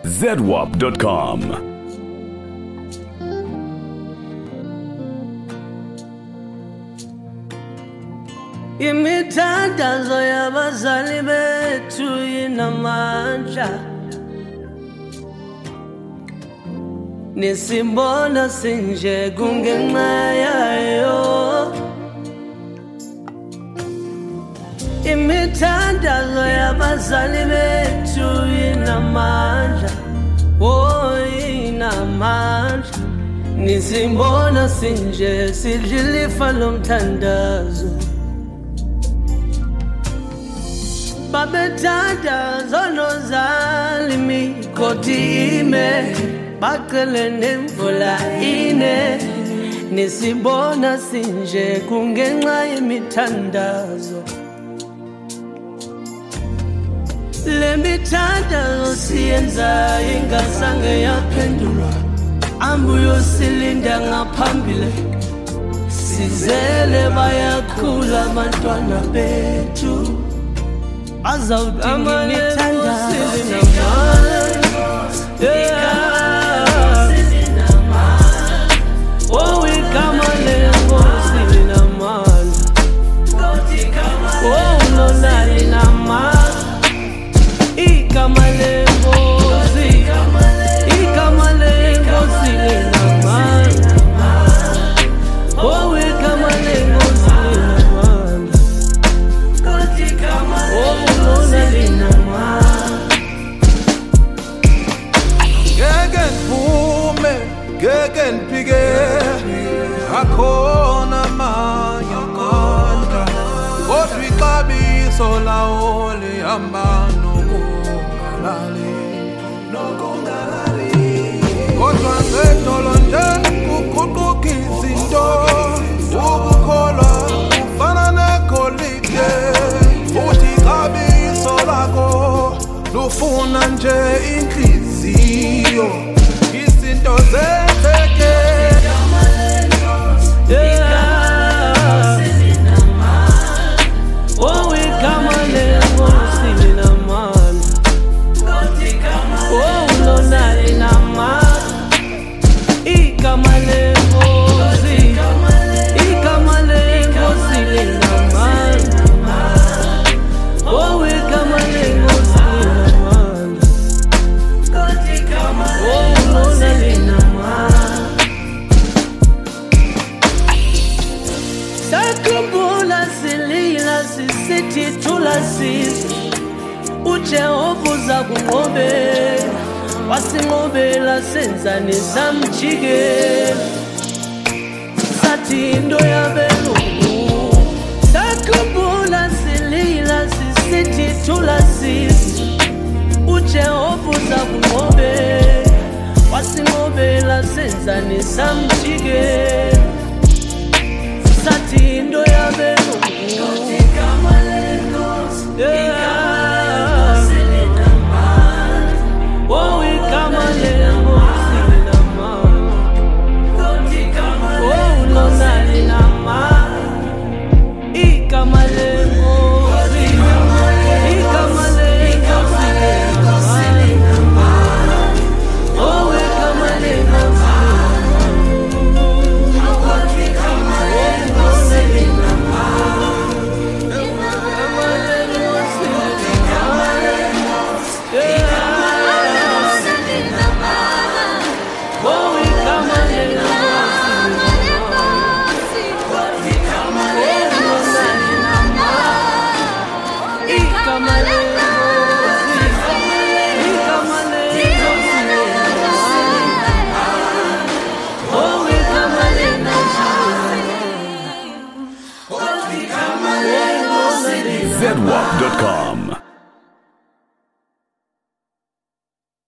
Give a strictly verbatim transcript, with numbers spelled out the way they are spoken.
Z W A P dot com. Imithandazo yabazali bethu inamandla, nisimbona sinje kungenxa yayo. Imithandazo yabazali bethu inamandla, oh inamandla, nisimbona sinje sidlilifa lomthandazo. Babethanda zonozali mikoti ime, bacele nemvula ine, nisibona sinje kungenxa yemithandazo. Le mithandazo siyenza ingasange yaphendulwa, ambuyo silinda ngaphambili, sizele bayakhula abantwana bethu. Azawudinga imithandazo, oh igama lenkosi linamandla, oh lona linamandla, igama lenkosi, igama lenkosi linamandla, oh igama lenkosi linamandla, oh lona linamandla. Ngeke ngivume, ngeke ngiphike, akhona amanye amandla, kodwa ixabiso lawo lihamba nokungalali, nokungalali. Kodwa ngetolo nje kuguquka izinto, ukukholwa kufana negolide, futhi ixabiso lakho lufuna nje inhliziyo, izinto zenzeke. Oh igama lenkosi linamandla, oh lona linamandla, igama lenkosi, igama lenkosi linamandla, oh igama lenkosi linamandla, oh lona linamandla. Sakhumbula silila sisithi thula sizo, uJehova uza kunqobela, wasinqobela senzani samjikela, sathi into yabelungu. Sakhumbula silila sisithi thula sizo, uJehova uza kunqobela, wasinqobela senzani samjikela, sathi into yabelungu. Oh igama lenkosi linamandla, oh lona linamandla, igama lenkosi, igama lenkosi linamandla, oh igama lenkosi Z W A P dot com.